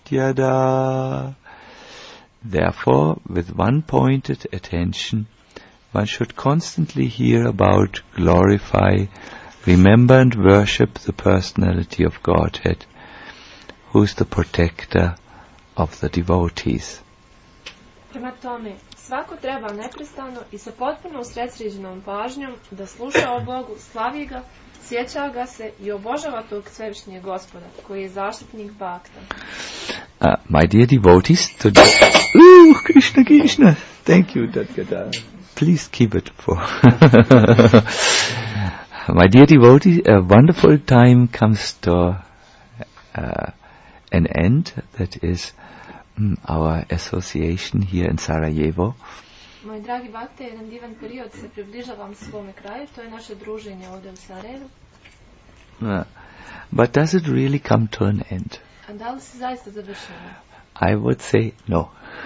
Pratyada. Therefore, with one-pointed attention, one should constantly hear about, glorify, remember and worship the personality of Godhead, who is the protector of the devotees. Prema tome, svako treba neprestano I sa potpuno usredsređenom pažnjom da sluša o Bogu, slavi ga, sjeća ga se I obožava tog svevišnjeg Gospoda, koji je zaštitnik bakta. My dear devotees, today... Krishna, Krishna! Thank you, Dadgada. Please keep it for... My dear devotees, a wonderful time comes to an end. That is our association here in Sarajevo. Moji dragi bakte, jedan divan period se približavam svome kraju, to je naše druženje ovdje u Sarajevu. But does it really come to an end? A da li se zaista završava? I would say no.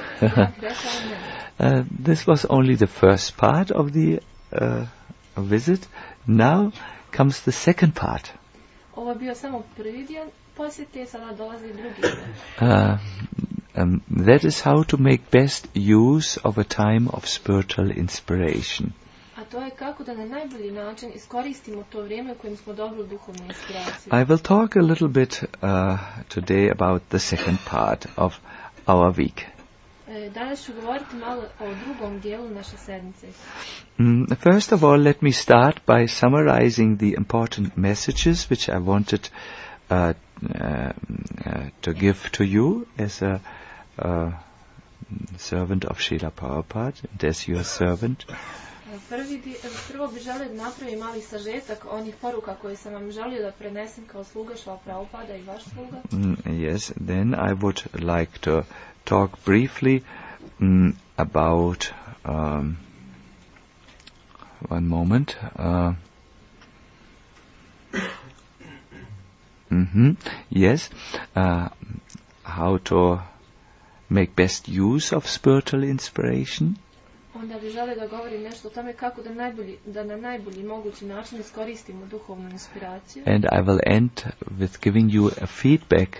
This was only the first part of the visit. Now comes the second part. Ovo je bio samo prvi dio posjete, sada dolazi drugi dio. That is how to make best use of a time of spiritual inspiration. A to je kako da na najbolji način iskoristimo to vrijeme u kojem smo dobili duhovnu inspiraciju. I will talk a little bit today about the second part of our week. Danas ću govoriti malo o drugom dijelu naše sedmice. First of all, let me start by summarizing the important messages which I wanted to give to you as a servant of Srila Prabhupada and as your servant. Prvo bih želio da napravim mali sažetak onih poruka koje sam vam želio da prenesem kao sluga Srila Prabhupada I vaš sluga. Yes, then I would like to talk briefly about one moment. Yes, how to make best use of spiritual inspiration. Onda bih želio da govorim nešto o tome kako da na najbolji mogući način iskoristimo duhovnu inspiraciju. And I will end with giving you a feedback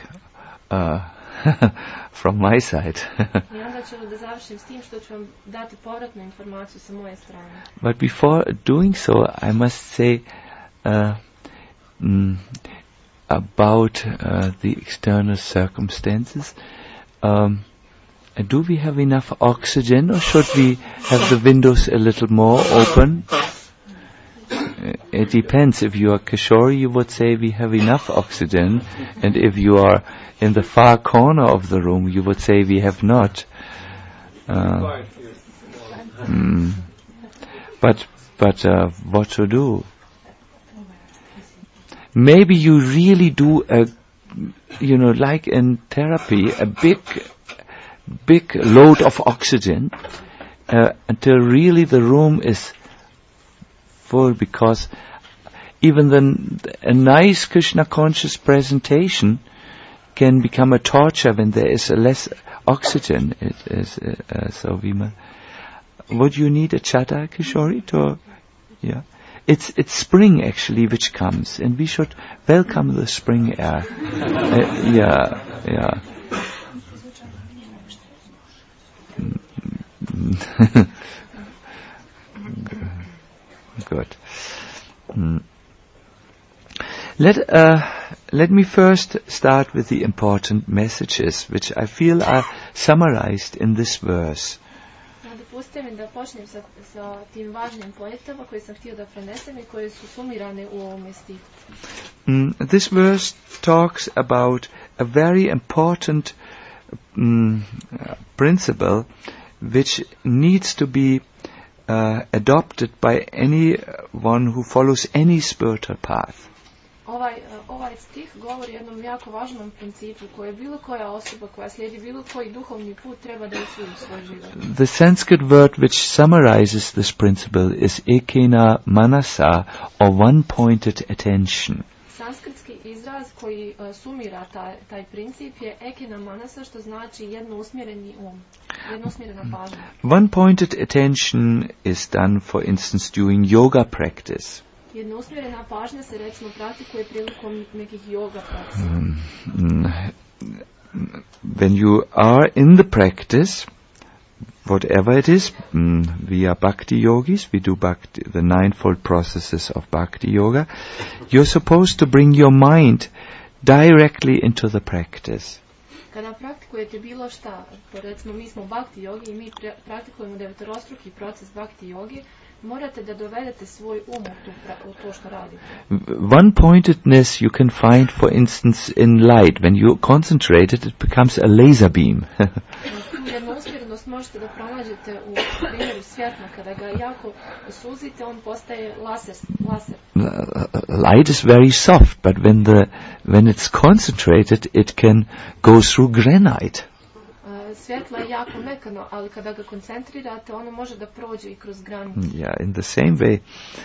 from my side. I onda ću da završim s tim što ću vam dati povratnu informaciju sa moje strane. But before doing so, I must say about the external circumstances. Do we have enough oxygen, or should we have the windows a little more open? It depends. If you are Kishori, you would say we have enough oxygen, and if you are in the far corner of the room, you would say we have not. But what to do? Maybe you really do like in therapy, a big load of oxygen until really the room is full, because even a nice Krishna conscious presentation can become a torture when there is less oxygen. It is so would you need a chata, Kishori? Yeah. It's spring actually which comes, and we should welcome the spring air. Yeah. Good. Let me first start with the important messages which I feel are summarized in this verse. Dopustite mi da počnem sa tim važnim pojetama koje sam htio da prenesem I koje su sumirane u ovome stihu. This verse talks about a very important principle which needs to be adopted by anyone who follows any spiritual path. Ovaj stih govori o jednom jako važnom principu koje bilo koja osoba koja slijedi bilo koji duhovni put treba da usvoji u svoj život. The Sanskrit word which summarizes this principle is ekena manasa, or one-pointed attention. Sanskritski izraz koji sumira taj princip je ekena manasa, što znači jednousmjereni um, jednousmjerena pažnja. One-pointed attention is done, for instance, during yoga practice. Jednousmjerena pažnja se recimo praktikuje prilikom nekih yoga praksi. when you are in the practice, whatever it is, we are bhakti yogis, we do bhakti, the ninefold processes of bhakti yoga, you're supposed to bring your mind directly into the practice. Kada praktikujete bilo šta, recimo mi smo bhakti yogi i mi praktikujemo devetorostruki proces bhakti yogi, morate da dovedete svoj u to što radite. One-pointedness you can find, for instance, in light. When you concentrate it, it becomes a laser beam. Tu jednu usmjerenost možete da pronađete u primjeru svjetla. Kada ga jako suzite, on postaje laser. Light is very soft, but when it's concentrated, it can go through granite. Svjetlo je jako mekano, ali kada ga koncentrirate, ono može da prođe i kroz granit. Yeah, in the same way,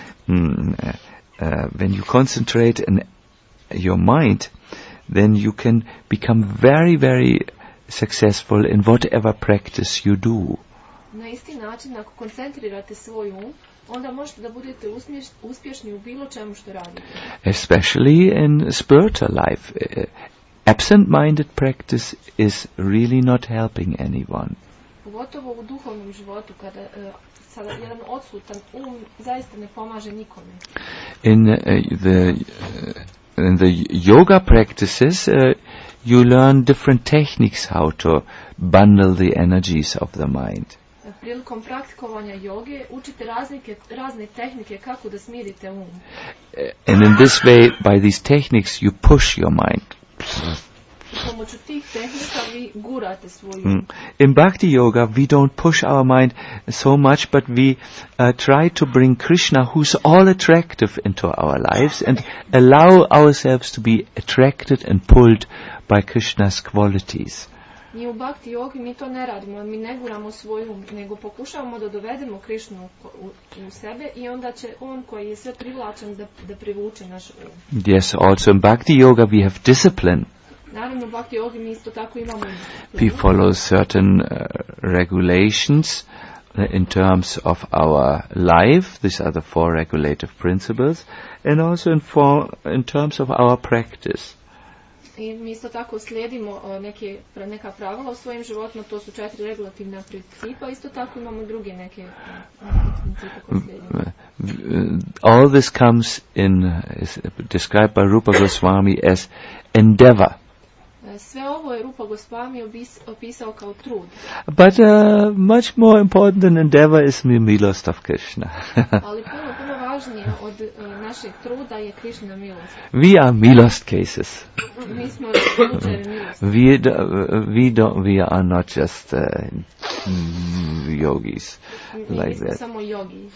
when you concentrate in your mind, then you can become very, very successful in whatever practice you do. Na isti način, ako koncentrirate svoj onda možete da budete uspješni u bilo čemu što radite. Especially in spiritual life. Absent-minded practice is really not helping anyone. Pogotovo u duhovnom životu, kada sada jedan odsutan zaista ne pomaže nikome. In the yoga practices, you learn different techniques how to bundle the energies of the mind. Prilikom praktikovanja joge učite razne tehnike kako da smirite And in this way, by these techniques, you push your mind. Pomoću tih tehnika vi gurate svoju. In Bhakti Yoga, we don't push our mind so much, but we try to bring Krishna, who's all attractive, into our lives and allow ourselves to be attracted and pulled by Krishna's qualities. Mi u Bhakti Yogi mi to ne radimo, mi ne guramo svoj nego pokušavamo da dovedemo Krishnu u sebe i onda će on koji je sve privlačan da privuče naš Yes, also in Bhakti Yoga we have discipline. Naravno, u Bhakti Yogi mi isto tako imamo We follow certain regulations in terms of our life. These are the four regulative principles. And also in terms of our practice. I mi isto tako slijedimo neka pravila u svojim životima, to su 4 regulativna principa, isto tako imamo druge neke principe koje slijedimo. All this comes is described by Rupa Goswami as endeavor. Sve ovo je Rupa Goswami opisao kao trud. But much more important than endeavor is the milost of Krishna. Ali puno važnije od našeg truda je Krishna milost. We are milost cases. Mi smo slučajevi milosti. We are not just yogis like nismo that. samo yogi.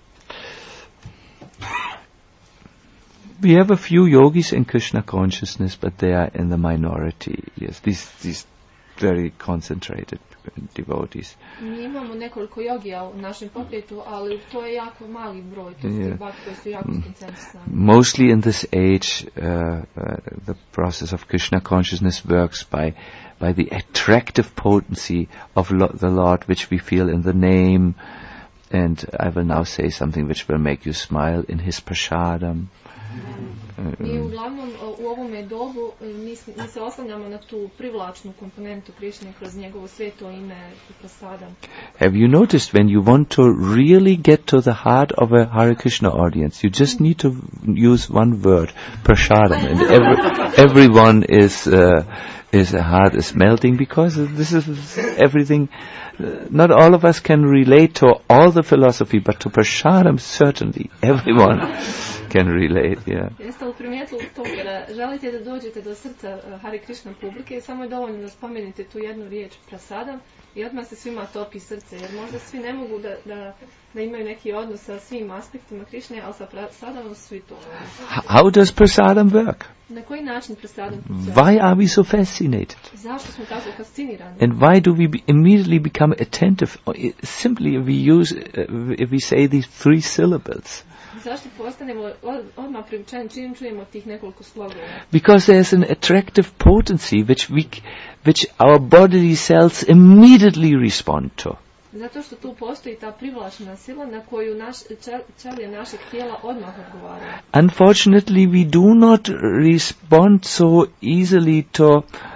We have a few yogis in Krishna consciousness, but they are in the minority. Yes, these very concentrated devotees. Mi imamo nekoliko jogija u našem pokretu, ali to je jako mali broj. To su bhakti koji su jako skoncentrisani. Mostly in this age, the process of Krishna consciousness works by the attractive potency of the Lord, which we feel in the name. And I will now say something which will make you smile, in his prasadam. Mi uglavnom u ovome dobu mi se oslanjamo na tu privlačnu komponentu Krišne kroz njegovo sveto ime prasadam. Have you noticed when you want to really get to the heart of a Hare Krishna audience, you just need to use one word, prasadam, and everyone his heart is melting, because this is everything. Not all of us can relate to all the philosophy, but to prasadam certainly everyone can relate. Yeah. Jeste li primijetili to, kada želite da dođete do srca Hare Krishna publike, samo je dovoljno da spomenete tu jednu riječ prasadam i odmah se svima topi srce, jer možda svi ne mogu da imaju neki odnos sa svim aspektima Krišne, ali sa prasadamom svi to. How does prasadam work? Na koji način prasadam funkcionira? Why are we so fascinated? Zašto smo tako fascinirani? And why do we immediately become attentive? Simply if we say these 3 syllables. Zašto postanemo odmah priučeni čim čujemo tih nekoliko slogova? Because there's an attractive potency which our bodily cells immediately respond to. Zato što tu postoji ta privlačna sila na koju ćelije našeg tijela odmah odgovaraju. Unfortunately, we do not respond so easily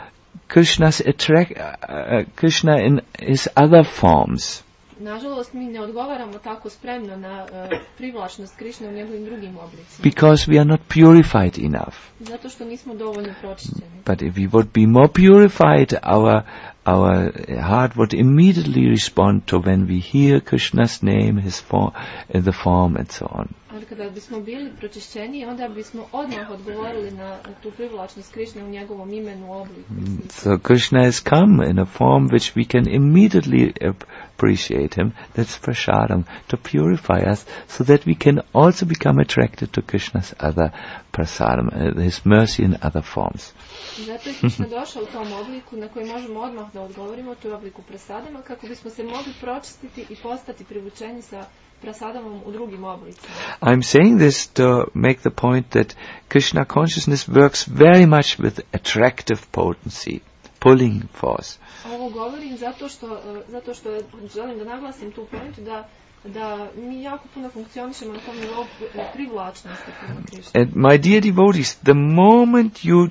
Krishna in his other forms. Nažalost, mi ne odgovaramo tako spremno na privlačnost Krišne u njegovim drugim oblicima. Because we are not purified enough. Zato što nismo dovoljno pročišćeni. But if we would be more purified, our heart would immediately respond to when we hear Krishna's name, his form, the form, and so on. Ali kada bismo bili pročišćeni, onda bismo odmah odgovorili na tu privlačnost Krišne u njegovom imenu, obliku. So Krishna has come in a form which we can immediately appreciate him. That's prasadam, to purify us, so that we can also become attracted to Krishna's other prasadam, his mercy in other forms. Zato je Krišna došao u tom obliku na koji možemo odmah da odgovorimo, to je obliku prasadama, kako bismo se mogli pročistiti i postati privučeni sa prasadamom u drugim oblicima. I'm saying this to make the point that Krishna consciousness works very much with attractive potency, pulling force. Ovo govorim zato što želim da naglasim tu pointu da mi jako puno funkcionišemo na tom nivou privlačnosti prema Krišni. And my dear devotees, the moment you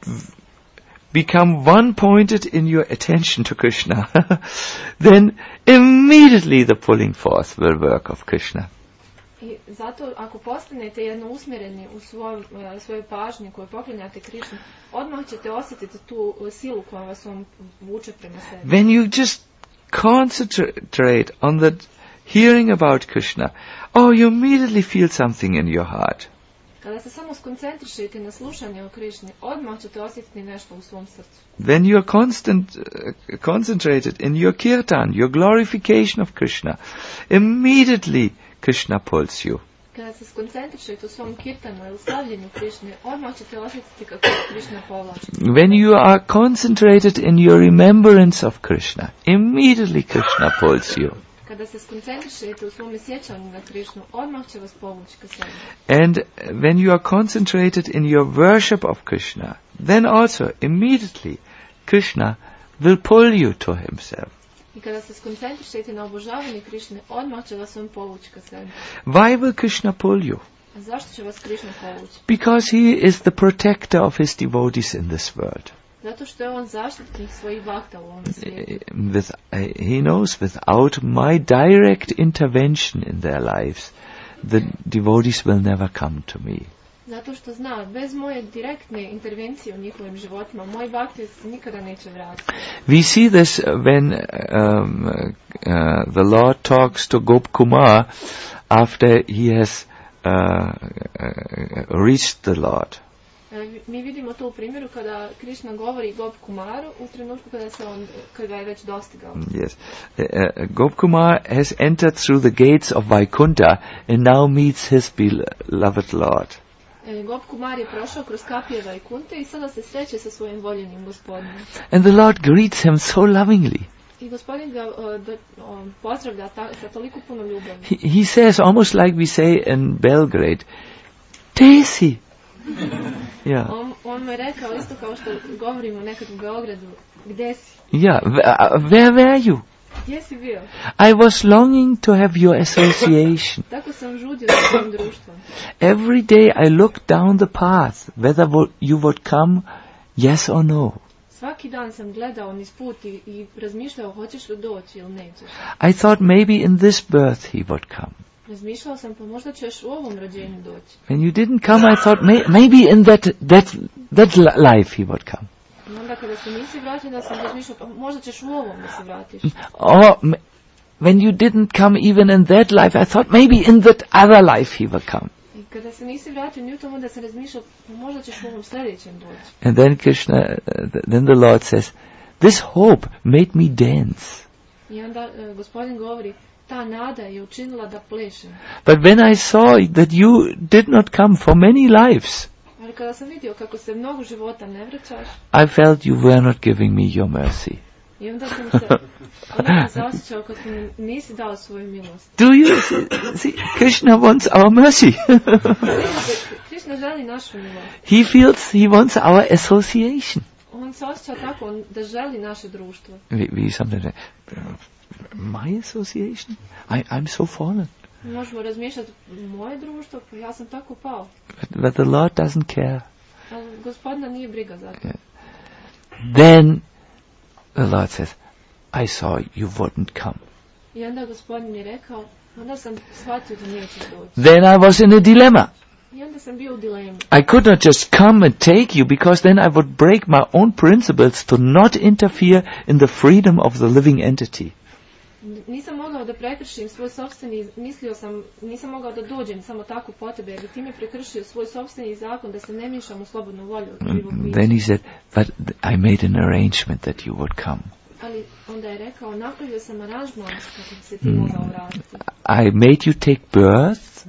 become one-pointed in your attention to Krishna, then immediately the pulling force will work of Krishna. I zato ako postanete jedno usmjereni u svojoj pažnji koju poklanjate Krišni, odmah ćete osjetiti tu silu koja vas on vuče prema sebi. When you just concentrate on the hearing about Krishna, you immediately feel something in your heart. Kada se samo skoncentrišete na slušanje o Krišni, odmah ćete osjetiti nešto u svom srcu. When you are concentrated in your kirtan, your glorification of Krishna, immediately Krishna pulls you. Kada se skoncentrišete u svom kirtanu ili slavljenju Krišne, odmah ćete osjetiti kako Krišna povlači. When you are concentrated in your remembrance of Krishna, immediately Krishna pulls you. Kada se skoncentrišete u svom sjećanju na Krišnu, odmah će vas povući ka sebi. And when you are concentrated in your worship of Krishna, then also immediately Krishna will pull you to himself. I kada se skoncentrišete na obožavanje Krišne, odmah će vas on povući ka sebi. Why will Krishna pull you? A zašto će vas Krišna povući? Because he is the protector of his devotees in this world. Zato što je on zaštitnik svojih bakta u ovom svijetu. He knows without my direct intervention in their lives, the devotees will never come to me. Zato što zna, bez moje direktne intervencije u njihovim životima, moji bakti nikada neće vratiti. We see this when the Lord talks to Gopkumar after he has reached the Lord. Mi vidimo to u primjeru kada Krišna govori Gopkumaru u trenutku kada ga je već dostigao. Yes. Gopkumar has entered through the gates of Vaikuntha and now meets his beloved Lord. Gopkumar je prošao kroz kapije Vaikunte i sada se sreće sa svojim voljenim gospodinom. And the Lord greets him so lovingly. I gospodin ga pozdravlja sa toliko puno ljubavi. He says, almost like we say in Belgrade, Desi. Yeah. On mu je rekao isto kao što govorimo nekad u Beogradu, gdje si? Yeah, where were you? Gdje si bio? I was longing to have your association. Tako sam žudio sa svojim društvom. Every day I looked down the path, whether you would come, yes or no. Svaki dan sam gledao niz put i razmišljao hoćeš li doći ili nećeš. I thought maybe in this birth he would come. Razmišljao sam pa možda ćeš u ovom rođenju doći. When you didn't come, I thought maybe in that life he would come. I onda kada se nisi vratio, da sam razmišljao pa možda ćeš u ovom da se vratiš. Or when you didn't come even in that life, I thought maybe in that other life he would come. I kada se nisi vratio ni u tom, onda sam razmišljao pa možda ćeš u ovom sljedećem doći. And then then the Lord says, this hope made me dance. I onda gospodin govori, ta nada je učinila da plešem. But when I saw that you did not come for many lives, ali kada sam vidio kako se mnogo života ne vraćaš, I felt you were not giving me your mercy. I onda sam se osjećao kako mi nisi dao svoju milost. Do you see? Krishna wants our mercy. Krishna želi našu milost. He feels he wants our association. On se osjeća tako da želi naše društvo. We sometimes say, my association? I'm so fallen. Možemo razmišljati, moje društvo, pa ja sam tako pao. But the Lord doesn't care. Ali Gospodina nije briga za to. Then the Lord says, I saw you wouldn't come. I onda Gospodin je rekao, onda sam shvatio da nećeš doći. Then I was in a dilemma. I onda sam bio u dilemi. I could not just come and take you, because then I would break my own principles to not interfere in the freedom of the living entity. Nisam mogao da prekršim svoj sopstveni, nisam mogao da dođem samo tako po tebe, jer bi time prekršio svoj sopstveni zakon da se ne miješam u slobodnu volju živog bića. Then he said, but I made an arrangement that you would come. Ali onda je rekao, napravio sam aranžman kako bi se ti mogao vratiti. I made you take birth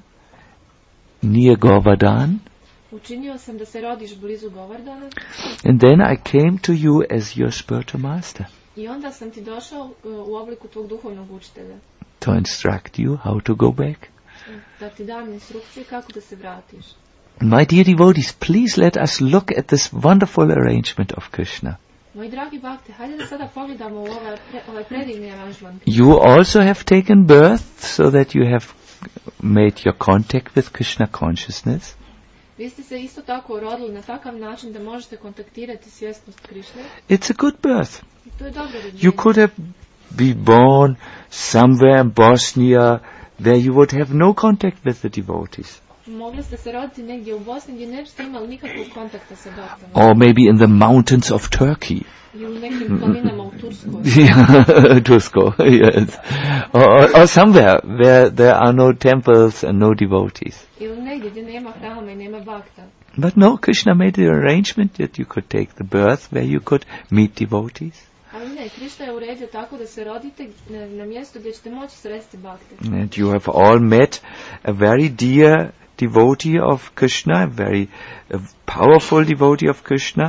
near Govardhan. Učinio sam da se rodiš blizu Govardhana. And then I came to you as your spiritual master. I onda sam ti došao u obliku tvog duhovnog učitelja. To instruct you how to go back. Da ti dam instrukcije kako da se vratiš. My dear devotees, please let us look at this wonderful arrangement of Krishna. Moji dragi bakte, hajde da sada pogledamo u ovaj predivni aranžman. You also have taken birth so that you have made your contact with Krishna consciousness. Vi ste se isto tako rodili na takav način da možete kontaktirati svjesnost Krišne. It's a good birth. I to je dobro rođenje. You could have been born somewhere in Bosnia where you would have no contact with the devotees. Mogli ste se roditi negdje u Bosni gdje ne biste imali nikakvog kontakta sa baktama. Or maybe in the mountains of Turkey. I u nekim planinama u Turskoj. Tursko, yes. Or somewhere where there are no temples and no devotees. Ili negdje gdje nema hrama i nema bakta. But no, Krishna made the arrangement that you could take the birth where you could meet devotees. Ali ne, Krišna je uredio tako da se rodite na mjestu gdje ćete moći sresti bakte. And you have all met a very dear devotee of Krishna, a very powerful devotee of Krishna,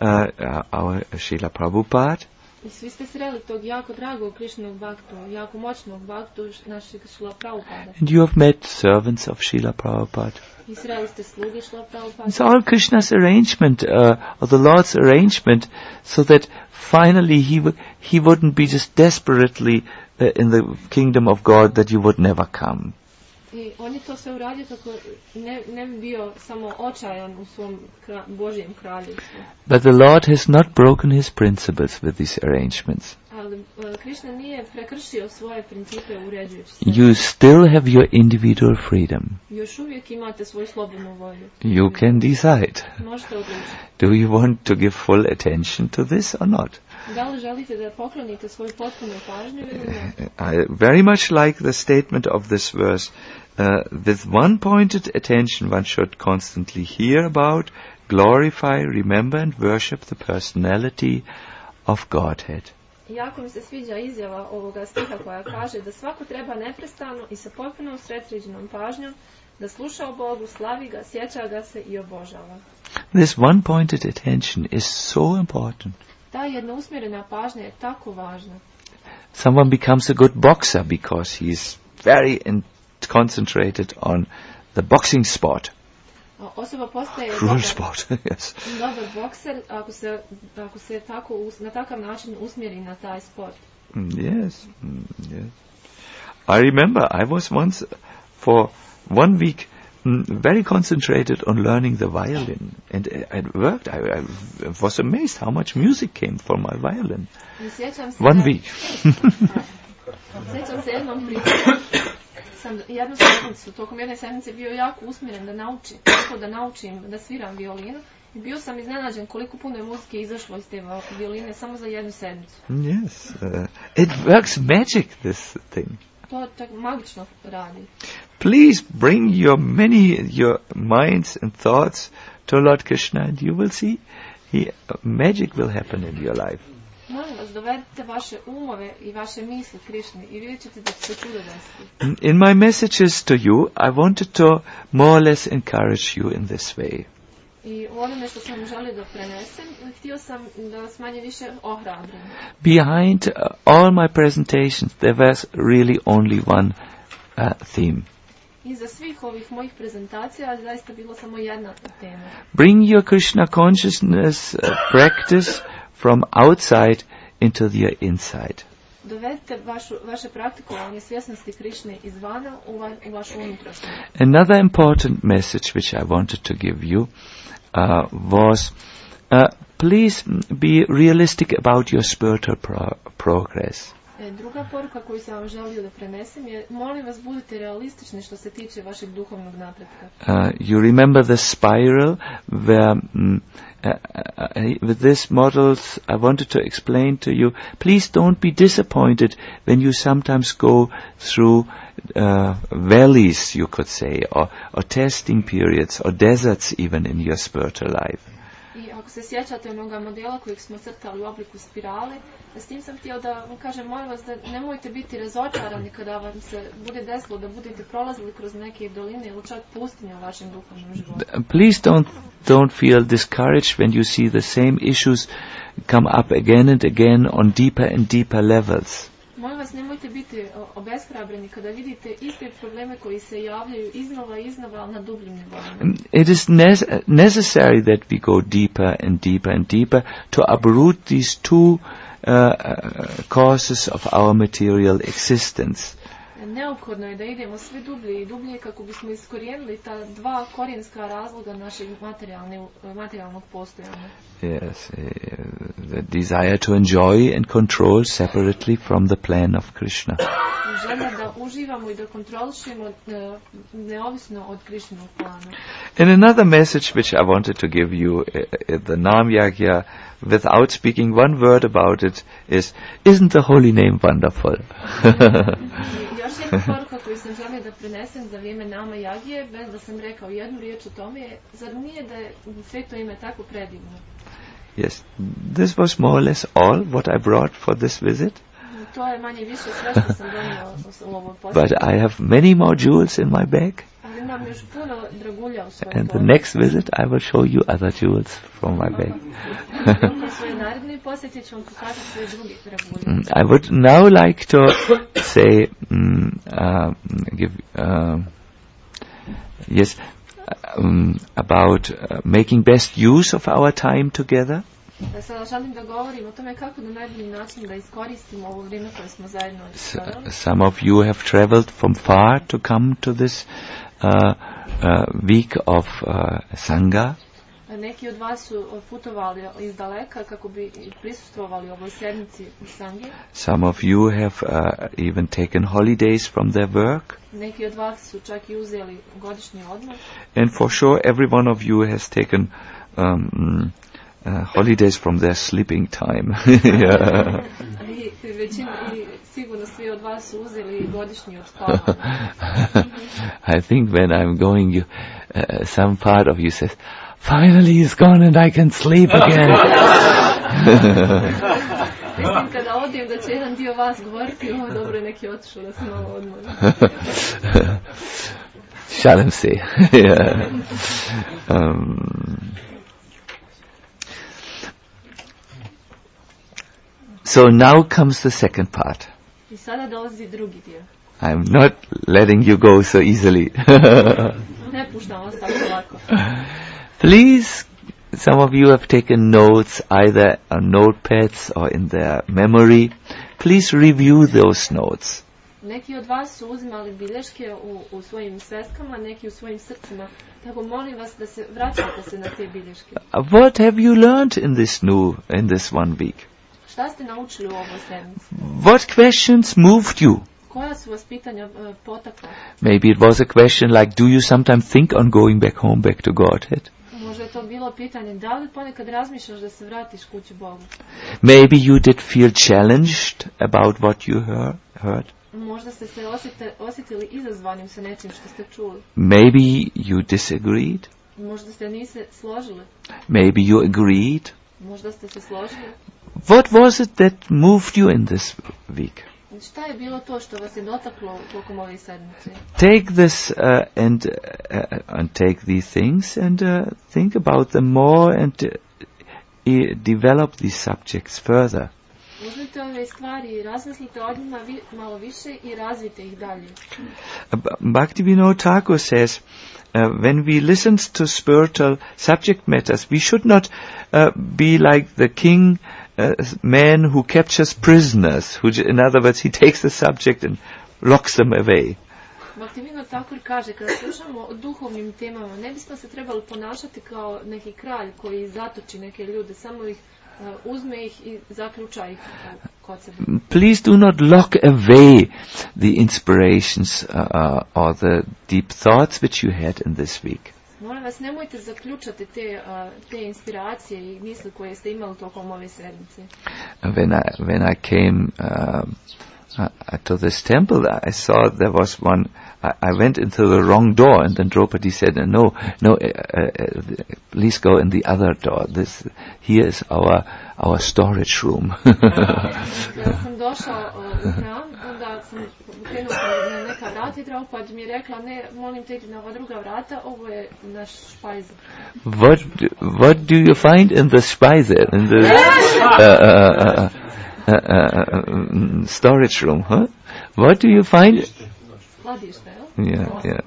our Srila Prabhupada. I svi ste sreli tog jako dragog Krišnog baktu, jako moćnog baktu našeg Srila Prabhupada. And you have met servants of Srila Prabhupada. I sreli ste sluge Srila Prabhupada. It's all Krishna's arrangement, or the Lord's arrangement, so that finally he wouldn't be just desperately in the kingdom of God that you would never come. I on je to sve uradio kako ne bi bio samo očajan u svom Božjem kraljevstvu. But the Lord has not broken his principles with these arrangements. Ali Krišna nije prekršio svoje principe uređujući se. You still have your individual freedom. Još uvijek imate svoju slobodnu volju. You can decide. Možete odlučiti. Do you want to give full attention to this or not? Da li želite da poklonite svoju potpunu pažnju ili ne? I very much like the statement of this verse. With one-pointed attention one should constantly hear about, glorify, remember and worship the personality of Godhead. Jako mi se sviđa izjava ovoga stiha koja kaže da svako treba neprestano i sa potpunom sredsređenom pažnjom da sluša o Bogu, slavi ga, sjeća ga se i obožava. This one-pointed attention is so important. Ta jedna usmjerena pažnja je tako važna. Someone becomes a good boxer because he is very concentrated on the boxing sport. Osoba postaje Cruel sport, yes. dobar bokser ako se tako na takav način usmjeri na taj sport. Yes, yes. I remember I was once for 1 week very concentrated on learning the violin, and it worked. I was amazed how much music came from my violin. 1 week. Sjećam se jednom prilikom jednu sedmicu, tokom jedne sedmice bio jako usmjeren da naučim da sviram violinu i bio sam iznenađen koliko puno je muzike izašlo iz te violine samo za jednu sedmicu. Yes, it works magic, this thing. To tako magično radi. Please bring your minds and thoughts to Lord Krishna and you will see magic will happen in your life. Molim vas, dovedite vaše umove i vaše misli Krišni i vidjet ćete da će se čudo desiti. In my messages to you, I wanted to more or less encourage you in this way. I onome što sam želio da prenesem, htio sam da vas manje više ohrabrim. Behind all my presentations, there was really only one theme. Iza svih ovih mojih prezentacija zaista bilo samo jedna tema. Bring your Krishna consciousness practice from outside into your inside. Dovedite vaše praktikovanje svjesnosti Krišne izvana u vašu unutrašnjost. Another important message which I wanted to give you was please be realistic about your spiritual progress. Druga poruka koju sam vam želio da prenesem je, molim vas, budite realistični što se tiče vašeg duhovnog napretka. You remember the spiral where with this models I wanted to explain to you, please don't be disappointed when you sometimes go through valleys, you could say, or testing periods, or deserts even in your spiritual life. I ako se sjećate onoga modela kojeg smo crtali u obliku spirale, s tim sam htio da vam kažem, molim vas da nemojte biti razočarani kada vam se bude desilo da budete prolazili kroz neke doline ili čak pustinje u vašem duhovnom životu. Please don't feel discouraged when you see the same issues come up again and again on deeper and deeper levels. Molim vas, nemojte biti obeshrabreni kada vidite iste probleme koji se javljaju iznova na dubljim nivoima. It is necessary that we go deeper and deeper and deeper to uproot these two causes of our material existence. Neophodno je da idemo sve dublje i dublje kako bismo iskorijenili ta dva korijenska razloga našeg materijalnog postojanja. Yes, the desire to enjoy and control separately from the plan of Krishna. Želja da uživamo i da kontrolišemo neovisno od Krišnog plana. And another message which I wanted to give you at the Nam Yagya, without speaking one word about it, is, isn't the holy name wonderful? Još jedna poruka koju sam želio da prenesem za vrijeme Nama Jagije, bez da sam rekao jednu riječ o tome, je, zar nije da je sveto ime tako predivno? Yes, this was more or less all what I brought for this visit. To je manje više sve što sam donio u ovoj posjetu. But I have many more jewels in my bag. Ali imam još puno dragulja u svojom And the next visit I will show you other jewels from my bag. U svojoj narednoj posjeti ću vam pokazati sve drugi dragulje. I would now like to say, about making best use of our time together. Sada želim da govorim o tome kako na najbolji način da iskoristimo ovo vrijeme koje smo zajedno proveli. Some of you have traveled from far to come to this week of Sangha. Neki od vas su putovali iz daleka kako bi prisustvovali ovoj sedmici Sange. Some of you have even taken holidays from their work. Neki od vas su čak i uzeli godišnji odmor. And for sure every one of you has taken holidays from their sleeping time. Sigurno svi od vas su uzeli godišnji od spavanja. I think when I'm going, some part of you says, finally he's gone and I can sleep again. Mislim kada odim da će jedan dio vas govoriti, dobro je neki otišao da se malo odmori. Šalim se. So now comes the second part. I sada dolazi drugi dio. I'm not letting you go so easily. Ne puštam vas tako lako. Please, some of you have taken notes either on notepads or in their memory. Please review those notes. Neki od vas su uzimali bilješke u svojim sveskama, neki u svojim srcima. Tako molim vas da se vraćate se na te bilješke. What have you learned in this one week? Šta ste naučili u ovoj sedmici? What questions moved you? Koja su vas pitanja potakla? Maybe it was a question like, do you sometimes think on going back home, back to Godhead? Možda je to bilo pitanje, da li ponekad razmišljaš da se vratiš kući Bogu? Maybe you did feel challenged about what you heard. Možda ste se osjetili izazvanim sa nečim što ste čuli. Maybe you disagreed. Možda ste niste složili. Maybe you agreed. Možda ste se složili. What was it that moved you in this week? Šta je bilo to što vas je dotaklo tokom ove sedmice? Take this and take these things and think about them more and develop these subjects further. Uzmite ove stvari, razmislite o njima malo više i razvijte ih dalje. Bhaktivinoda Thakur says, when we listen to spiritual subject matters, we should not be like the king man who captures prisoners, in other words, he takes the subject and locks them away. Bhaktivinoda Thakur kaže, kada slušamo o duhovnim temama, ne bismo se trebali ponašati kao neki kralj koji zatoči neke ljude, samo ih uzme ih i zaključa ih kod sebe. Please do not lock away the inspirations or the deep thoughts which you had in this week. Molim vas, nemojte zaključati te inspiracije i misli koje ste imali tokom ove sedmice. When I came to this temple, I saw there was one. I went into the wrong door, and then Draupadi said, "No, please go in the other door. Here is our storage room." Ja sam došao u hram, onda sam krenuo na neka vrata i Draupadi mi je rekla, ne, molim te, idi na ova druga vrata, ovo je naš špajzer. What do you find in the špajzer? In the storage room, huh? What do you find? Skladište, Yeah.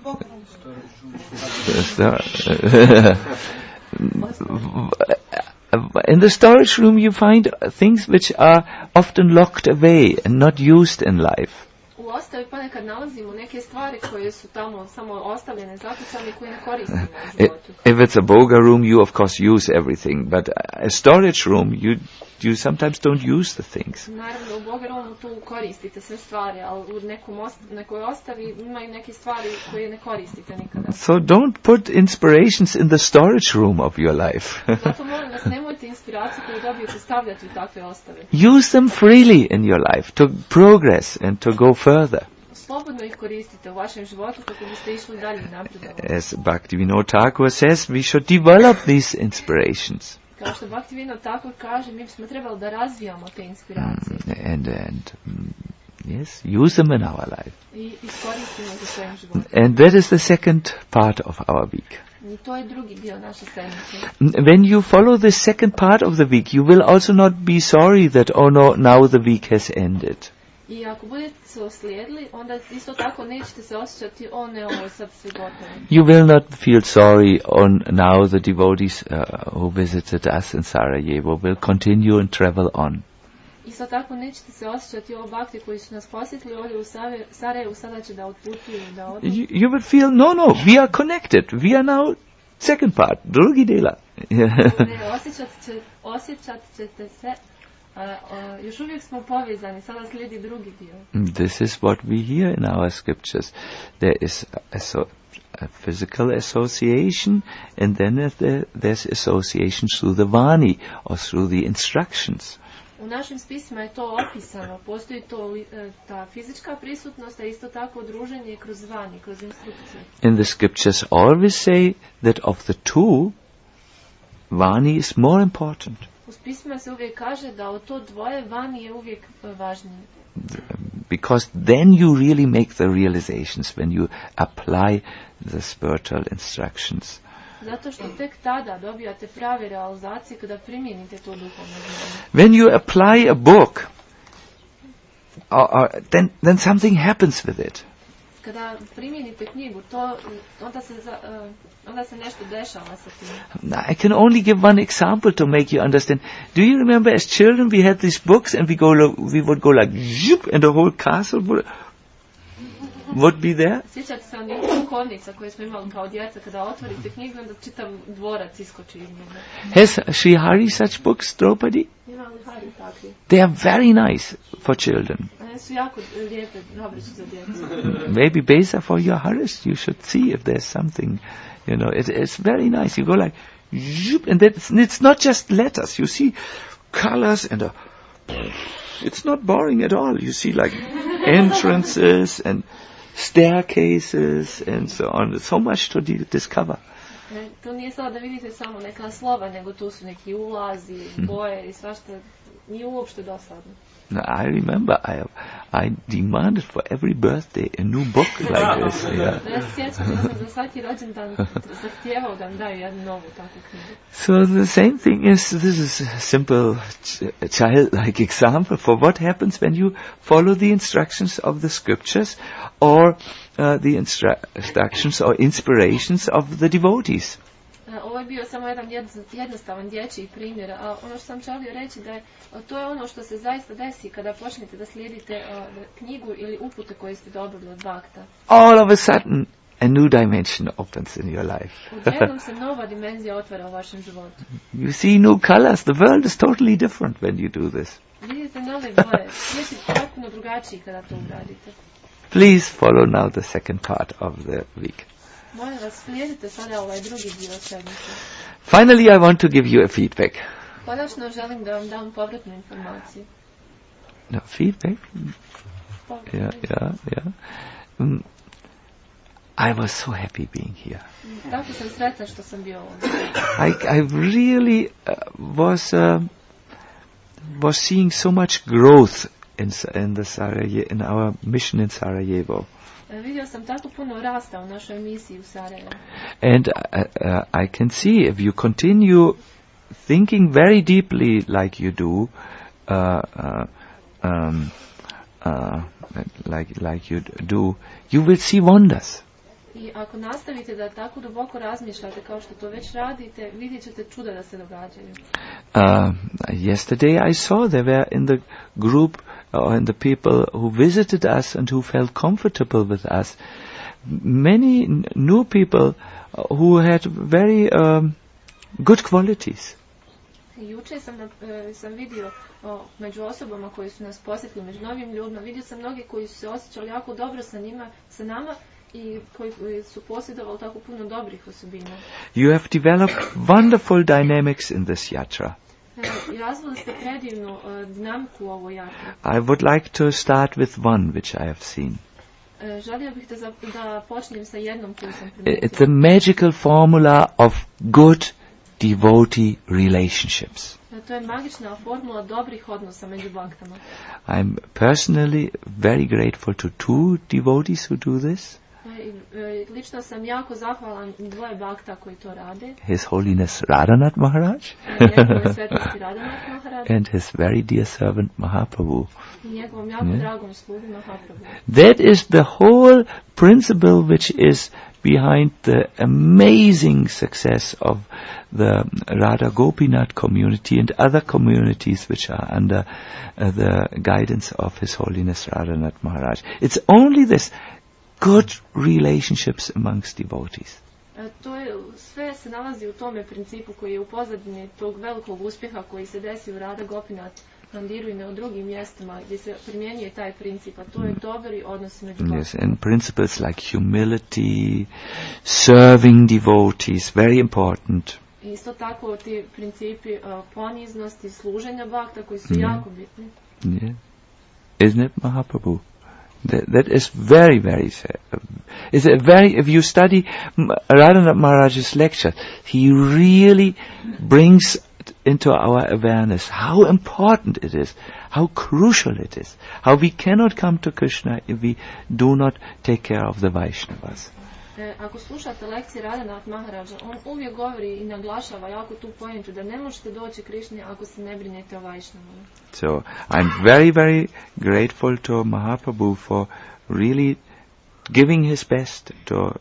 In the storage room you find things which are often locked away and not used in life. U ostavi ponekad nalazimo neke stvari koje su tamo samo ostavljene, zakucane i koje ne koristimo u životu. If it's a boga room, you of course use everything, but a storage room, you sometimes don't use the things. Naravno, u boga roomu tu koristite sve stvari, ali u nekoj ostavi imaju neke stvari koje ne koristite nikada. So don't put inspirations in the storage room of your life. Zato molim vas, nemojte inspiraciju koju dobijete stavljati u takve ostave. Use them freely in your life to progress and to go further. Slobodno ih koristite u vašem životu kako biste išli dalje naprijed. As Bhaktivinoda Thakur says, we should develop these inspirations. Kao što Bhaktivinoda Thakur kaže, mi bismo trebali da razvijamo te inspiracije. And yes, use them in our life. I iskoristimo za svojim životom. And that is the second part of our week. I to je drugi dio naše sedmice. When you follow the second part of the week, you will also not be sorry that, oh no, now the week has ended. I ako budete se oslijedili, onda isto tako nećete se osjećati, o ne, ovo je sad sve gotovo. You will not feel sorry on now the devotees who visited us in Sarajevo will continue and travel on. Isto tako nećete se osjećati, o bakti koji su nas posjetili ovdje u Sarajevu, sada će da otputuju, da odu. You will feel, no, we are connected. We are now second part, drugi dela. Osjećat ćete se, još uvijek smo povezani, sada slijedi drugi dio. This is what we hear in our scriptures. There is a physical association, and then there's association through the vani, or through the instructions. U našim spisima je to opisano, postoji to ta fizička prisutnost, a isto tako druženje kroz vani, kroz instrukcije. And the scriptures always say that of the two, vani is more important. U spisima se uvijek kaže da od to dvoje vani je uvijek važnije. Because then you really make the realizations when you apply the spiritual instructions. Zato što tek tada dobijate prave realizacije kada primijenite to duhovno znanje. When you apply a book, then something happens with it. Kada primijenite knjigu, onda se nešto dešava sa tim. I can only give one example to make you understand. Do you remember as children we had these books and we would go like zhup, and the whole castle would be there? Sjećate se onih duhovnica koje smo imali kao djeca, kada otvorite knjigu, onda čitav dvorac iskoči iz njega. Has Sri Hari such books, Draupadi? Ima li Hari takvi? They are very nice for children. Su jako lijepe, dobre su za djecu. Maybe Besa for your Haris, you should see if there's something, it's very nice. You go like, zhup, and it's not just letters. You see colors and it's not boring at all. You see like entrances and staircases and so on. So much to discover. To nije samo da vidite samo neka slova, nego tu su neki ulazi, boje i svašta. Nije uopšte dosadno. I remember I demanded for every birthday a new book like this. Yeah. So the same thing is, this is a simple child-like example for what happens when you follow the instructions of the scriptures or the instructions or inspirations of the devotees. Ovo je bio samo jedan jednostavan dječji primjer, a ono što sam želio reći da je to je ono što se zaista desi kada počnete da slijedite knjigu ili upute koje ste dobili od Bhakta. All of a sudden, a new dimension opens in your life. Odjednom se nova dimenzija otvara u vašem životu. You see new colors. The world is totally different when you do this. Vidite nove boje. Svijet je potpuno drugačiji kada to uradite. Please follow now the second part of the week. Molim vas, slijedite sada ovaj drugi dio sedmice. Finally, I want to give you a feedback. Konačno želim da vam dam povratnu informaciju. No, feedback? Yeah. I was so happy being here. Tako sam sretan što sam bio ovdje. I really was seeing so much growth in our mission in Sarajevo. Vidio sam tako puno rasta u našoj misiji u Sarajevu. And I can see if you continue thinking very deeply like you do, like you do, you will see wonders. I ako nastavite da tako duboko razmišljate kao što to već radite, vidjet ćete čuda da se događaju. Yesterday I saw there were in the group and the people who visited us and who felt comfortable with us, many new people who had very good qualities. Juče sam vidio među osobama koji su nas posjetili, među novim ljudima, vidio sam mnogi koji su se osjećali jako dobro sa nama i koji su posjedovali tako puno dobrih osobina. You have developed wonderful dynamics in this yatra. I razvili ste predivnu dinamiku u ovoj jatri. I would like to start with one which I have seen. Želio bih da počnem sa jednom koju sam primijetio. It's a magical formula of good devotee relationships. To je magična formula dobrih odnosa među baktama. I'm personally very grateful to two devotees who do this. Lično sam jako zahvalan dvoje bakta koji to rade. His Holiness Radhanath Maharaj Njegove svetosti Radhanath Maharaj and his very dear servant Mahaprabhu. I njegovom jako dragom slugu Mahaprabhu. That is the whole principle which is behind the amazing success of the Radha Gopinath community and other communities which are under the guidance of His Holiness Radhanath Maharaj. It's only this good relationships amongst devotees. To je, sve se nalazi u tome principu koji je u pozadini tog velikog uspjeha koji se desi u Radha Gopinath Mandiru i na drugim mjestima gdje se primjenjuje taj princip, a to je dobri odnosi među baktima. Yes, and principles like humility, serving devotees, very important. Isto tako ti principi poniznosti, služenja bakta koji su jako bitni. Yeah. Isn't it, Mahaprabhu? That is very, very sad. It's a very, if you study Radhanath Maharaj's lecture, he really brings into our awareness how important it is, how crucial it is, how we cannot come to Krishna if we do not take care of the Vaishnavas. Ako slušate lekcije Radhanath Maharaja, on uvijek govori i naglašava jako tu pojentu da ne možete doći Krišni ako se ne brinete o Vaishnavama. So I'm very, very grateful to Mahaprabhu for really giving his best to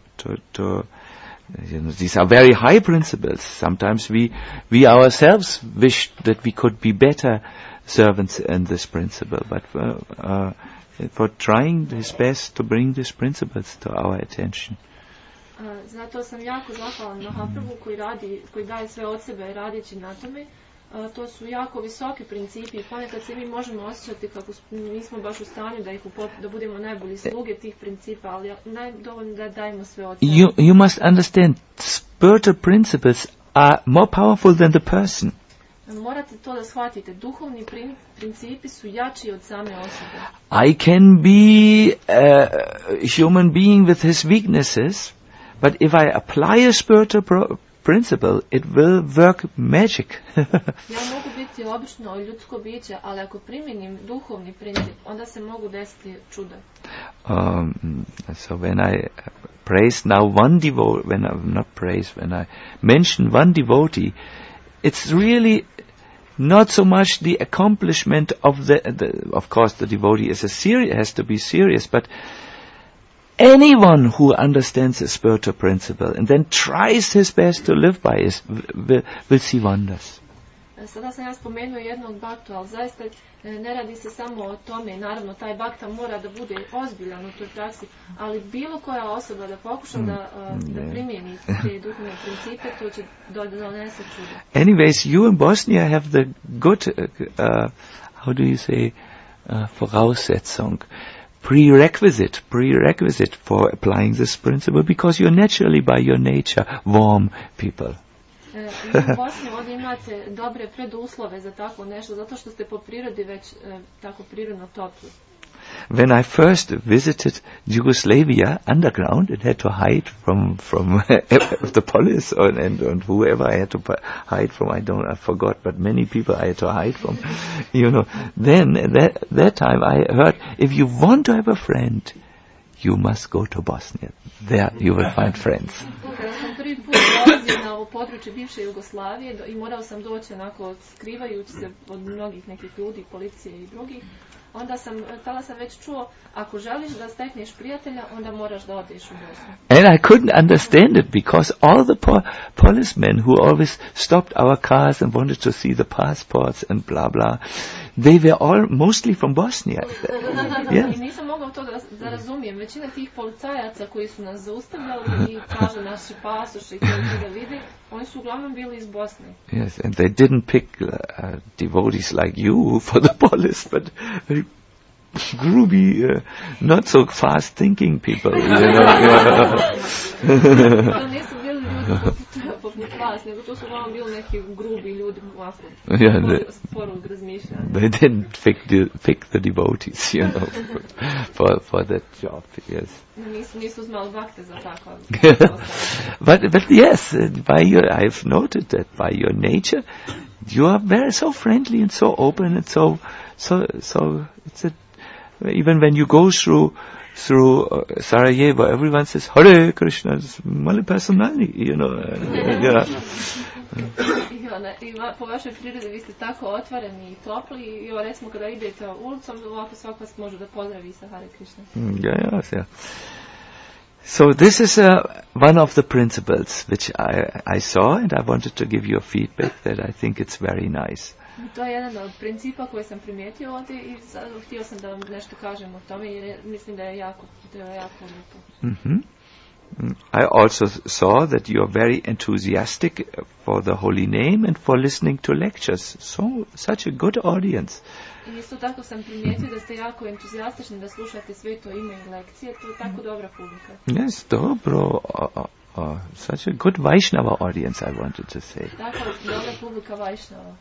these are very high principles. Sometimes we ourselves wish that we could be better servants in this principle, but for trying his best to bring these principles to our attention. Zato sam jako zahvalan Mahaprabhu koji daje sve od sebe radeći na tome. To su jako visoki principi i ponekad se mi možemo osjećati kako nismo baš u stanju da budemo najbolji sluge tih principa, ali najdovoljno da dajemo sve od sebe. You must understand, spiritual principles are more powerful than the person. Morate to da shvatite. Duhovni principi su jači od same osobe. I can be a human being with his weaknesses, but if I apply a spiritual principle, it will work magic. Ja mogu biti obično ljudsko biće, ali ako primijenim duhovni princip, onda se mogu desiti čuda. So when I praise now one devotee, when I mention one devotee, it's really not so much the accomplishment of of course the devotee has to be serious, but anyone who understands the spiritual principle and then tries his best to live by it will see wonders. Sada sam ja spomenuo jednog baktu, ali zaista ne radi se samo o tome. Naravno, taj bakta mora da bude ozbiljan u toj praksi, ali bilo koja osoba da pokuša da primijeni te duhovne principe, to će donese čudo. Anyways, you in Bosnia have the good, how do you say, Voraussetzung, prerequisite for applying this principle, because you're naturally by your nature warm people. U Bosni ovdje imate dobre preduslove za tako nešto, zato što ste po prirodi već tako prirodno topli. When I first visited Yugoslavia underground and had to hide from the police and whoever I had to hide from, I forgot, but many people I had to hide from, then that time I heard, if you want to have a friend, you must go to Bosnia. There you will find friends. Kada sam prvi put dolazio na ovo područje bivše Jugoslavije i morao sam doći onako skrivajući se od mnogih nekih ljudi, policije i drugih, tada sam već čuo, ako želiš da stekneš prijatelja, onda moraš da odeš u Bosnu. And I couldn't understand it, because all the policemen who always stopped our cars and wanted to see the passports and blah blah, they were all mostly from Bosnia. Yes. I nisam mogao to da razumijem. Većina tih policajaca koji su nas zaustavljali i traže naši pasoši i da vidi, oni su uglavnom bili iz Bosne. Yes, and they didn't pick devotees like you for the police, but very groovy, not so fast thinking people. To nisu bili ljudi poput vas, nego to su uglavnom bili neki grubi ljudi ovako, sporog razmišljanja. They didn't pick the devotees, for that job, yes. Nisu znali bakte za tako. But yes, I've noted that by your nature, you are very so friendly and so open and so it's even when you go through Sarajevo, everyone says Hare Krishna, mali personalni, yeah. I po vašoj prirodi vi ste tako otvoreni i topli i recimo kada idete ulicom, ovako svako vas može da pozdravi sa Hare Krishna. Yeah. So this is one of the principles which I saw, and I wanted to give you a feedback that I think it's very nice. To je jedan od principa koje sam primijetio ovdje i htio sam da vam nešto kažem o tome jer mislim da je jako lijepo. Mm-hmm. I also saw that you are very enthusiastic for the holy name and for listening to lectures. Such a good audience. I isto tako sam primijetio da ste jako entuzijastični da slušate sveto ime i lekcije. To je tako dobra publika. Yes, dobro. Such a good Vaishnava audience, I wanted to say. Tako dobra publika Vaishnava.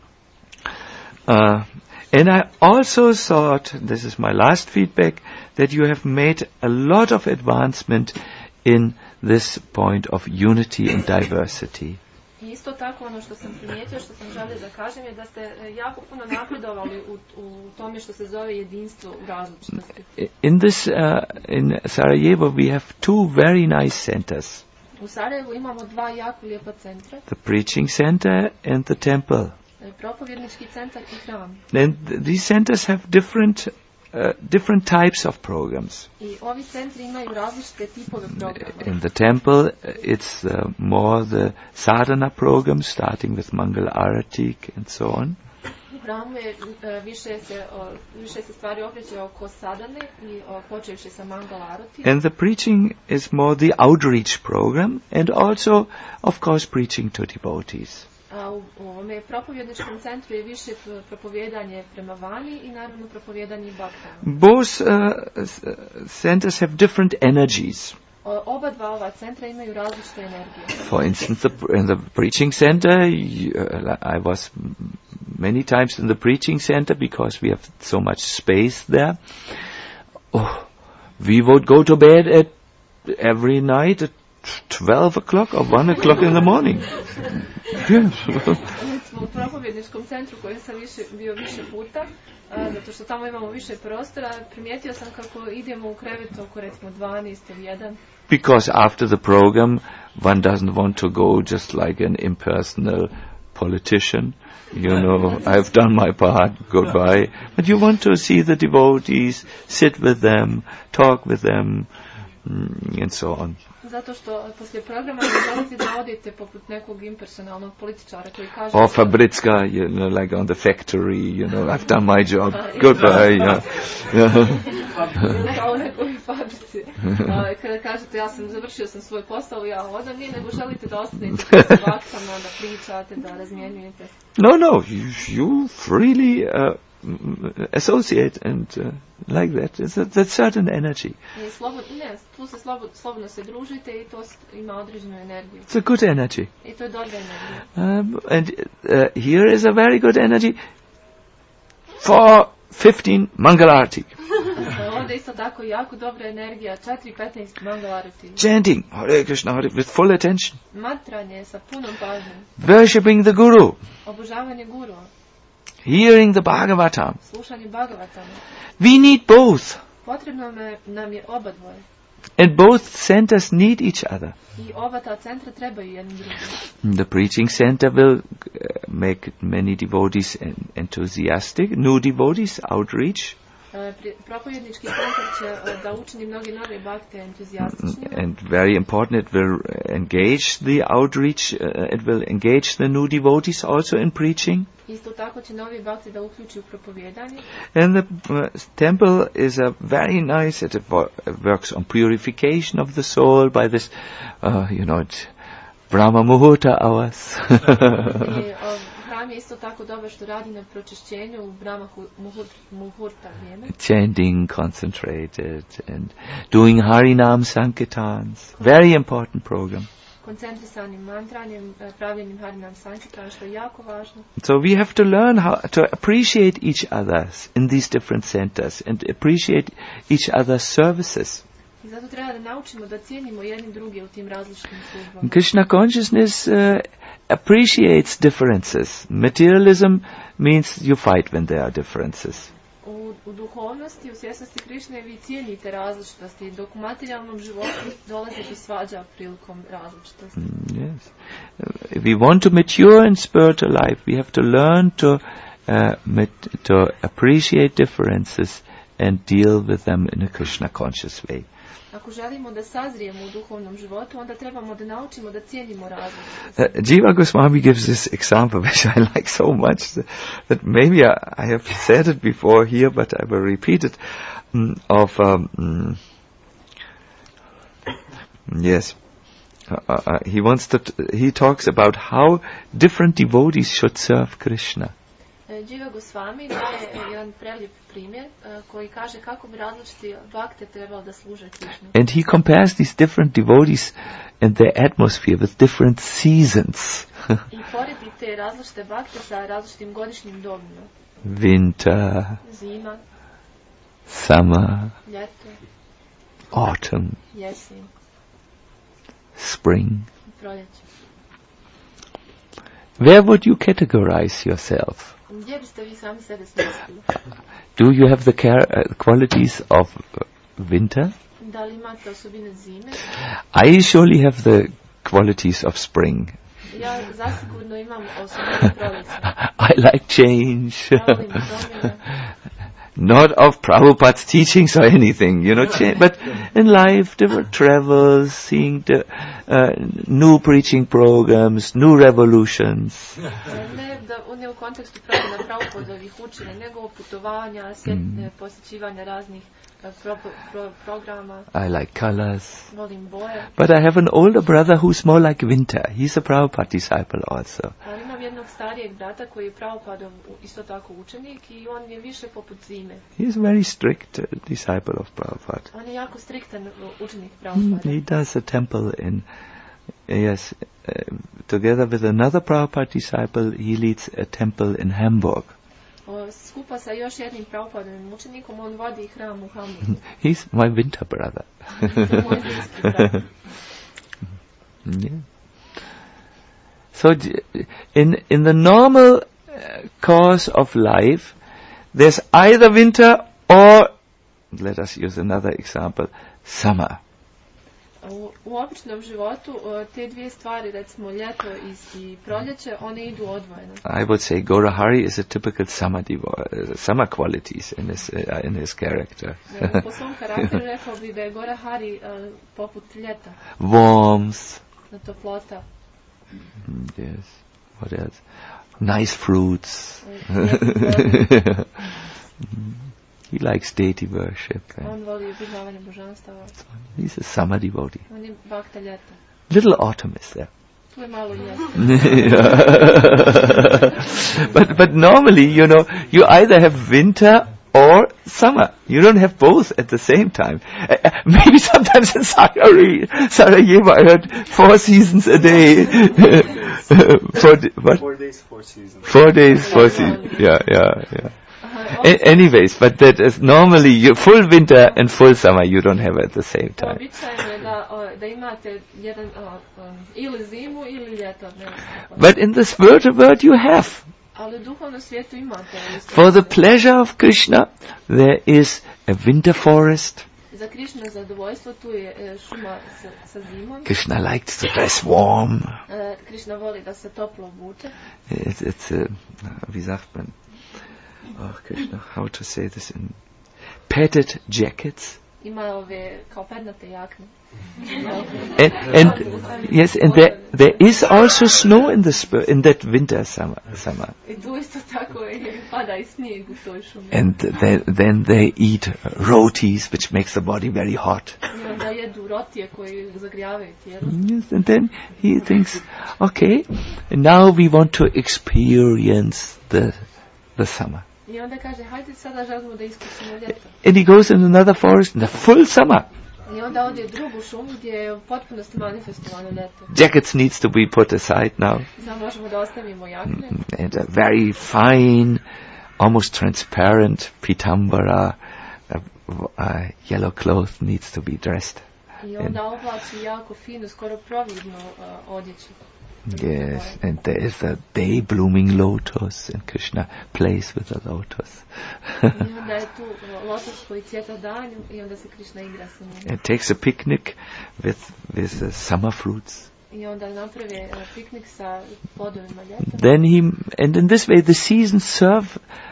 And I also thought, this is my last feedback, that you have made a lot of advancement in this point of unity and diversity. Isto tako ono što sam primijetio, što sam želio da kažem je da ste jako puno napredovali u tome što se zove jedinstvo u različitosti. In Sarajevo we have two very nice centers. U Sarajevu imamo dva jako lijepa centra. The preaching center and the temple. Propovjednički centar i hram. And these centers have different types of programs. I ovi centri imaju različite tipove programa. In the temple, it's more the sadhana program, starting with Mangal Arati and so on. U hramu je više se stvari okreće oko sadhane i počevši sa Mangal Arati. And the preaching is more the outreach program, and also, of course, preaching to devotees. U ovome propovjedničkom centru je više propovijedanje prema vani i naravno propovijedanje baktama. Both centers have different energies. Oba dva ova centra imaju različite energije. For instance, in the preaching center, I was many times in the preaching center because we have so much space there. We would go to bed every night at 12 o'clock or 1 o'clock in the morning. U propovjedničkom centru kojem sam bio više puta, zato što tamo imamo više prostora, primijetio sam kako idemo u krevet oko recimo 12 ili 1. Because after the program, one doesn't want to go just like an impersonal politician. I've done my part, goodbye. But you want to see the devotees, sit with them, talk with them, and so on. Zato što poslije programa ne želite da odete poput nekog impersonalnog političara koji kaže... Or Fabritska, like on the factory, I've done my job, goodbye, Kao u nekoj fabrici. Kada kažete, završio sam svoj posao, ja odam, nije, nego želite da ostanete s vaktama, da pričate, da razmjenjujete. No, you freely associate and like that. That's certain energy. Tu se slobodno se družite i to ima određenu energiju. It's a good energy. I to je dobra energija. And here is a very good energy for 15 Mangalarti. Ovdje isto tako jako dobra energija, 4-15 Mangalarti. Chanting, Hare Krishna, with full attention. Matranje sa punom pažnjom. Worshipping the Guru. Obožavanje guru. Hearing the Bhagavatam. Slušanje Bhagavatama. We need both. Potrebno nam je oba dvoje. And both centers need each other. I oba ta centra trebaju jednim drugim. The preaching center will make many devotees enthusiastic, new devotees, outreach. Propovednički centar će da učini mnogi nove bhakte entuzijastičnima. And very important, it will engage the outreach, it will engage the new devotees also in preaching. Isto tako će novi bhakti da uključi u propovedanje. And the temple is a very nice, it works on purification of the soul by this, it's Brahma Muhurta hours. Hram je isto tako dobar što radi na pročišćenju u Brahma Muhurta vrijeme. Chanting, concentrated, and doing Harinam Sankirtans. Very important program. Koncentrisanim mantranjem, pravljenim Harinam Sankirtan, što je jako važno. So we have to learn how to appreciate each other in these different centers and appreciate each other's services. I zato treba da naučimo da cijenimo jedni druge u tim različitim službama. Krishna consciousness appreciates differences. Materialism means you fight when there are differences. U duhovnosti, u svjesnosti Krišne vi cijenite različitosti, dok u materijalnom životu dolazi do svađa prilikom različitosti. Yes. If we want to mature in spiritual life, we have to learn to appreciate differences and deal with them in a Krishna conscious way. Ako želimo da sazrijemo u duhovnom životu, onda trebamo da naučimo da cijenimo različitosti. Jiva Goswami gives this example which I like so much that maybe I have said it before here, but I will repeat it. He talks about how different devotees should serve Krishna. Jiva Goswami daje jedan prelijep primjer koji kaže kako bi različiti bhakte trebalo da služe Krišnu. And he compares these different devotees and their atmosphere with different seasons. I poredi te različite bhakte sa različitim godišnjim dobima. Winter, zima, summer, ljeto, autumn, jesen, spring. proljeće. Where would you categorize yourself? Gdje biste vi sami sebe smjestili? Do you have the qualities of winter? Da li imate osobine zime? I surely have the qualities of spring. Ja zasigurno imam osobine proljeća. I like change. Volim promjene. Not of Prabhupada's teachings or anything, but in life, different travels, seeing the new preaching programs, new revolutions. Ne u kontekstu promjena Prabhupadovih učenja, nego putovanja, posjećivanja raznih programa. I like colors. Volim boje. But I have an older brother who's more like winter. He's a Prabhupada disciple also. Ali imam jednog starijeg brata koji je Prabhupadov isto tako učenik i on je više poput zime. He's a very strict disciple of Prabhupada. On je jako striktan učenik Prabhupada. He does a temple in, together with another Prabhupada disciple, he leads a temple in Hamburg. Skupa sa još jednim Prabhupadovim učenikom, on vodi hram u Hamburgu. He's my winter brother. Moj zimski brat. Yeah. So in the normal course of life, there's either winter or, let us use another example, summer. U običnom životu te dvije stvari, recimo ljeto i proljeće, one idu odvojeno. I would say Gaurahari is a typical summer qualities in his character. Po svom karakteru rekao bi da je Gaurahari poput ljeta. Warmth. Toplota. Yes. What else? Nice fruits. He likes deity worship. On voli obožavanje božanstava. He's a summer devotee. On je bakta ljeta. Little autumn is there. Tu je malo ljeta. But normally, you either have winter or summer. You don't have both at the same time. Maybe sometimes in Sarajevo I heard 4 seasons a day. 4 days, 4 seasons. 4 days, 4 seasons. Yeah. Anyways, but that is normally full winter and full summer you don't have at the same time. Običajno je da imate jedan ili zimu ili ljeto. But in this world you have. Ali u duhovnom svijetu imate. For the pleasure of Krishna there is a winter forest. Za Krishna zadovoljstvo tu je šuma sa zimom. Krishna likes to dress warm. Krishna voli da se toplo obuče. It's wie sagt man? Oh, Krishna, how to say this in padded jackets? Ima ove kao pernate jakne. And there is also snow in that winter summer. I tu isto tako pada i snijeg u toj šumi. And then they eat rotis, which makes the body very hot. I onda jedu rotije koji zagrijavaju tijelo. Yes, and then he thinks, okay, now we want to experience the summer. I onda kaže, hajde sada želimo da iskusimo ljeto. And he goes in another forest in the full summer. I onda ode u drugu šumu gdje je u potpunosti manifestovano ljeto. Jackets needs to be put aside now. Sad možemo da ostavimo jakne. And a very fine, almost transparent pitambara, yellow cloth needs to be dressed. I onda oblači jako finu, skoro providnu odjeću. Yes, and there is a day blooming lotus, and Krishna plays with the lotus. I onda je tu lotus koji cvjeta danju i onda se Krishna igra sa njim. And takes a picnic with summer fruits. I onda napravi piknik sa plodovima ljeta. And in this way the seasons serve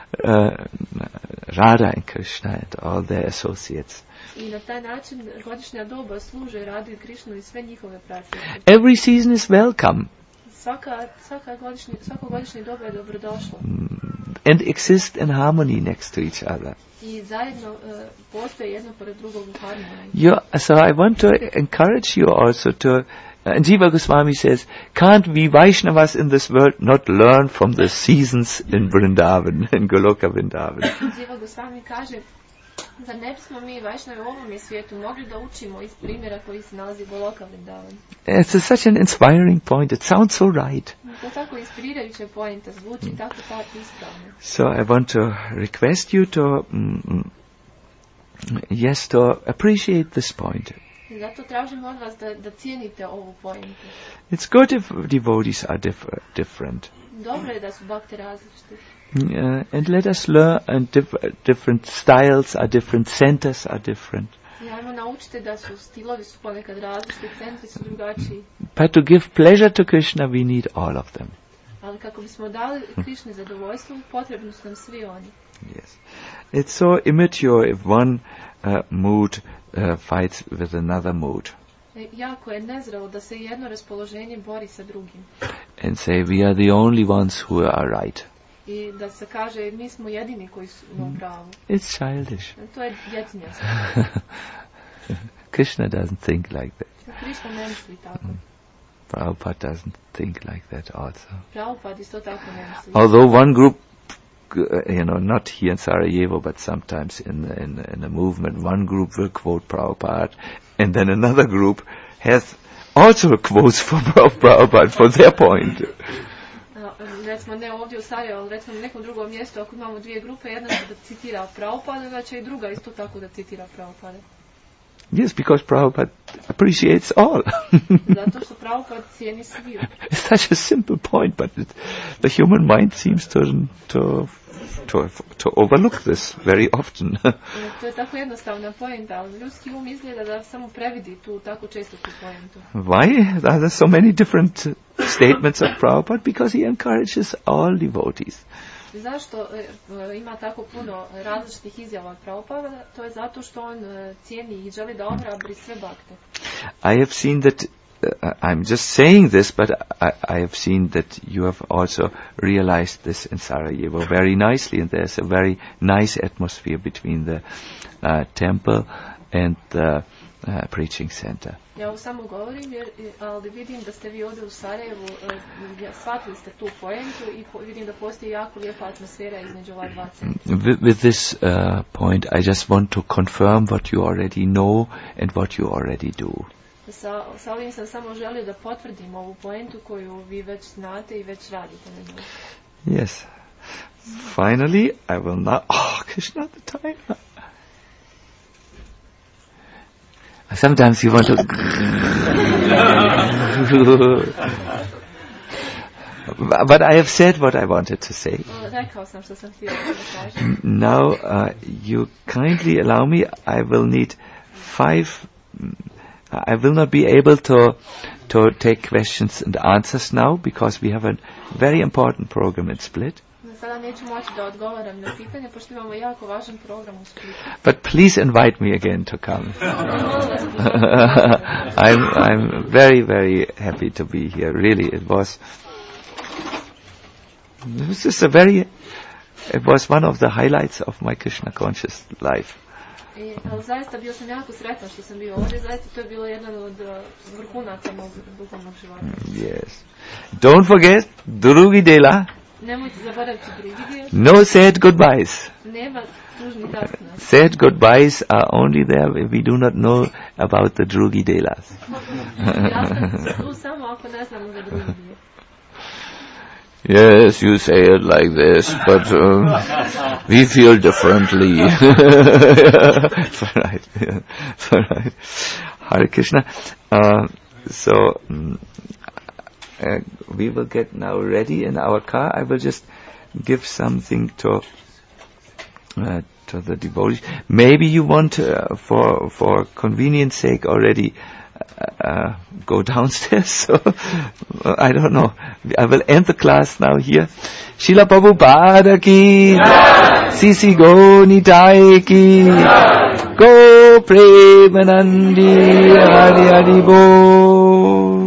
Radha and Krishna and all their associates. I na taj način godišnja doba služe Radhu i Krishnu i sve njihove pratnike. Every season is welcome. Svako godišnje doba je dobrodošlo. And exist in harmony next to each other. I zajedno postoje jedno pored drugog u harmoniji. So I want to encourage you also to, and Jiva Goswami says, can't we Vaishnavas in this world not learn from the seasons in Vrindavan, in Goloka Vrindavan? Jiva Goswami kaže, zar ne bismo mi Vaishnavi u ovom svijetu mogli da učimo iz primjera koji se nalazi Goloka Vrindavan? It's such an inspiring point. It sounds so right. To je tako inspirirajuća pointa, zvuči tako ispravno. So I want to request you to, to appreciate this point. Zato tražimo od vas da cijenite ovu pointu. It's good if devotees are different. Dobro je da su bakte različiti. And let us learn, and different styles are different, centers are different. Ajmo naučite da su stilovi su ponekad različiti, centri su drugačiji. But to give pleasure to Krishna, we need all of them. Ali kako bismo dali Krišni zadovoljstvo, potrebni su nam svi oni. Yes. It's so immature if one mood fights with another mood. Jako je nezrelo da se jedno raspoloženje bori sa drugim. And say we are the only ones who are right. I da se kaže mi smo jedini koji su u pravu. It's childish. To je djetinjasto. Krishna doesn't think like that. Krishna ne misli tako. Prabhupada doesn't think like that also. Prabhupada isto tako ne misli. Although one group, not here in Sarajevo, but sometimes in a movement, one group will quote Prabhupada, and then another group has also quotes from Prabhupada for their point. Recimo ne ovdje u Sarajevo, ali recimo na nekom drugom mjestu, ako imamo dvije grupe, jedna će da citira Prabhupada, onda će i druga isto tako da citira Prabhupada. Yes, because Prabhupada appreciates all. Zato što Prabhupada cijeni sviju. It's such a simple point, but the human mind seems to to overlook this very often. To je tako jednostavna poenta, ali ljudski um izgleda da samo previdi tako često tu poentu. Why? There are so many different statements of Prabhupada, because he encourages all devotees. Zašto ima tako puno različitih izjava od Prabhupada? To je zato što on cijeni i želi da ohrabri sve bakte. I have seen that, I'm just saying this, but I have seen that you have also realized this in Sarajevo very nicely, and there's a very nice atmosphere between the temple and the preaching center. Ja ovo samo govorim, ali vidim da ste vi ovdje u Sarajevu, shvatili ste tu poentu i vidim da postoji jako lijepa atmosfera između ova dva centra. With this point, I just want to confirm what you already know and what you already do. Sa ovim sam samo želio da potvrdim ovu poentu koju vi već znate i već radite na njoj. Yes. Finally, I will not... Oh, Krishna, the time... Sometimes you want to... But I have said what I wanted to say. Now, you kindly allow me, I will need 5... I will not be able to take questions and answers now, because we have a very important program in Split. Sada neću moći da odgovaram na pitanje, pošto imamo jako važan program u Splitu. But please invite me again to come. I'm very, very happy to be here. Really, it was just it was one of the highlights of my Krishna conscious life. Ali zaista bio sam jako sretan što sam bio ovdje, zaista to je bilo jedan od vrhunaca mog duhovnog života. Yes. Don't forget, drugi dela. Nemojte zaboraviti drugi dio. No sad goodbyes. Nema tužnih daskna. Sad goodbyes are only there if we do not know about the drugi delas. Ja sam tu samo ako ne znamo za drugi dio. Yes, you say it like this, but we feel differently. Right. Hare Krishna. We will get now ready in our car. I will just give something to the devotees. Maybe you want, for convenience sake, already go downstairs. So I don't know. I will end the class now here. Srila Prabhupada ki, Sisi Go Nitai ki, Go Premanandi Hari Hari Bo.